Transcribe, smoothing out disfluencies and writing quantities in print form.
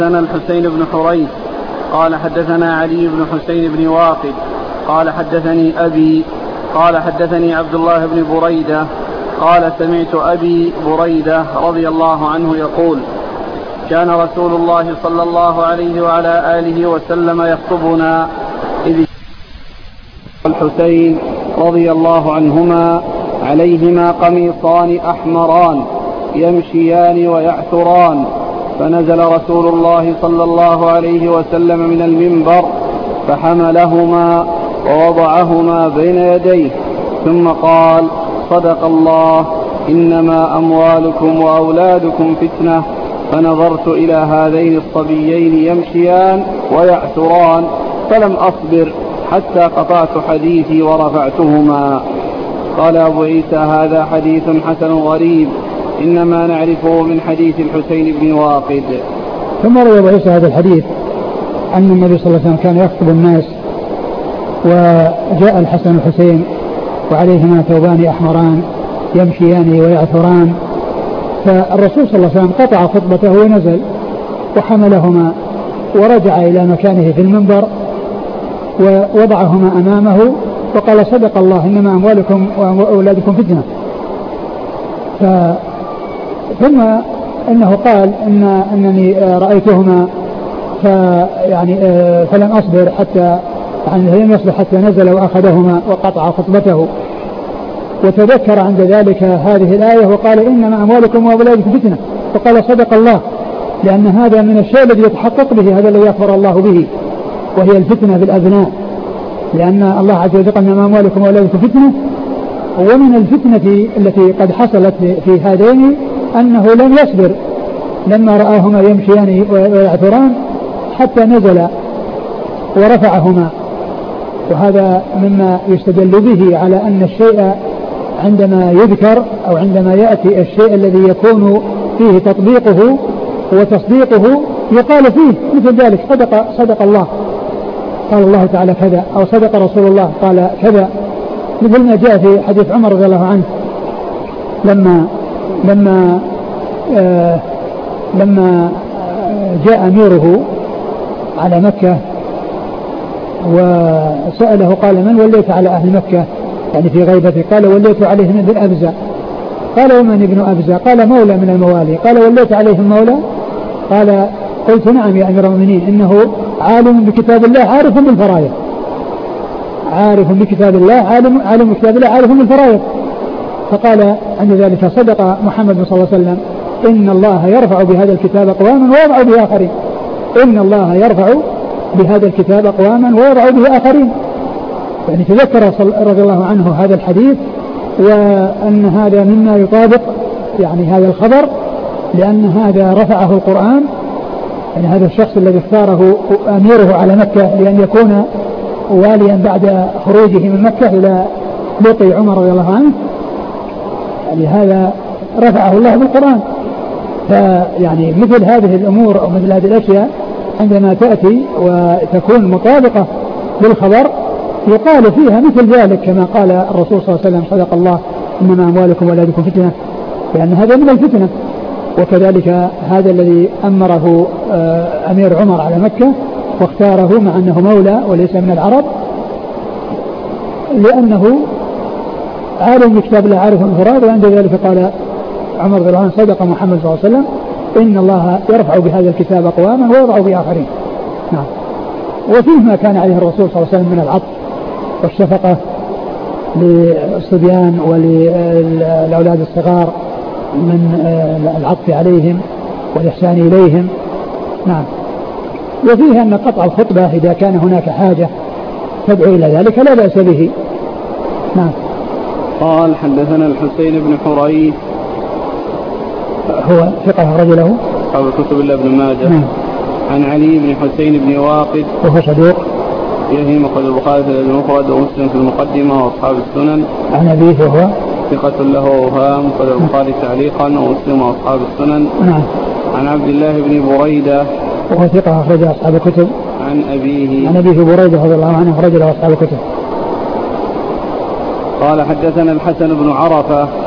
حدثنا الحسين بن حريث قال حدثنا علي بن حسين بن واقد قال حدثني أبي قال حدثني عبد الله بن بريدة قال سمعت أبي بريدة رضي الله عنه يقول كان رسول الله صلى الله عليه وعلى آله وسلم يخطبنا إذ الحسين رضي الله عنهما عليهما قميصان أحمران يمشيان ويعثران، فنزل رسول الله صلى الله عليه وسلم من المنبر فحملهما ووضعهما بين يديه ثم قال: صدق الله، إنما أموالكم وأولادكم فتنة. فنظرت إلى هذين الصبيين يمشيان ويعثران فلم أصبر حتى قطعت حديثي ورفعتهما. قال أبو عيسى: هذا حديث حسن غريب، إنما نعرفه من حديث الحسين بن واقد. ثم روى أبو عيسى هذا الحديث أن النبي صلى الله عليه وسلم كان يخطب الناس وجاء الحسن والحسين وعليهما ثوبان أحمران يمشيان ويعثران، فالرسول صلى الله عليه وسلم قطع خطبته ونزل وحملهما ورجع إلى مكانه في المنبر ووضعهما أمامه وقال: صدق الله، إنما أموالكم وأولادكم فتنة. ثم إنه قال أنني رأيتهما فلم أصبر حتى نزل وأخذهما وقطع خطبته، وتذكر عند ذلك هذه الآية وقال: إنما أموالكم وأولادكم فتنة، وقال: صدق الله، لأن هذا من الشيء الذي يتحقق به، هذا الذي يغفر الله به، وهي الفتنة بالأبناء، لأن الله عز وجل قال: إنما أموالكم وأولادكم فتنة. ومن الفتنة التي قد حصلت في هذين أنه لم يصبر لما رآهما يمشيان ويعثران حتى نزل ورفعهما، وهذا مما يستدل به على أن الشيء عندما يذكر أو عندما يأتي الشيء الذي يكون فيه تطبيقه وتصديقه يقال فيه مثل ذلك: صدق الله، قال الله تعالى كذا، أو صدق رسول الله قال كذا، مثل ما جاء في حديث عمر رضي الله عنه لما جاء أميره على مكة وسأله قال: من وليت على أهل مكة يعني في غيبته؟ قال: وليت عليهم ابن أبزة. قال: ومن ابن أبزة؟ قال: مولى من الموالي. قال: وليت عليهم مولى؟ قال: قلت: نعم يا أمير المؤمنين، إنه عالم بكتاب الله عارف بالفرائض، عارف بكتاب الله، عالم بكتاب الله عارف بالفرائض. فقال عند ذلك: صدق محمد صلى الله عليه وسلم، إن الله يرفع بهذا الكتاب أقواما ويضع به آخرين. إن الله يرفع بهذا الكتاب أقواما ويضع به آخرين. يعني تذكر رضي الله عنه هذا الحديث، وأن هذا مما يطابق يعني هذا الخبر، لأن هذا رفعه القرآن، يعني هذا الشخص الذي اختاره أميره على مكة لأن يكون واليا بعد خروجه من مكة إلى لقي عمر رضي الله عنه، يعني هذا رفعه الله بالقرآن. فيعني مثل هذه الأمور أو مثل هذه الأشياء عندما تأتي وتكون مطابقة للخبر يقال فيها مثل ذلك، كما قال الرسول صلى الله عليه وسلم: صدق الله، إنما أموالكم وأولادكم فتنة، لأن هذا من الفتنة. وكذلك هذا الذي أمره أمير عمر على مكة واختاره مع أنه مولى وليس من العرب، لأنه عالم بكتاب الله عارف بالفرائض. وعند ذلك قال عمر رضي الله عنه: صدق محمد صلى الله عليه وسلم، إن الله يرفع بهذا الكتاب أقواما ويضع به آخرين. نعم. وفيه ما كان عليه الرسول صلى الله عليه وسلم من العطف والشفقة للصبيان وللأولاد الصغار، من العطف عليهم والإحسان إليهم. نعم. وفيه أن قطع الخطبة إذا كان هناك حاجة تدعو إلى ذلك لا بأس به. نعم. قال: حدثنا الحسين بن حريث، هو ثقة رجله أصحاب الكتب إلا ابن ماجه. نعم. عن علي بن حسين بن واقد وهو صدوق يهم قد البخاري في المفرد ومسلم في المقدمة وأصحاب السنن. عن أبيه وهو ثقة له وهام قد البخاري تعليقا ومسلم وأصحاب السنن. نعم. عن عبد الله بن بريدة وهو ثقة أخرج أصحاب الكتب. عن أبيه بريدة رضي الله عنه أخرج له أصحاب الكتب. قال: حدثنا الحسن بن عرفة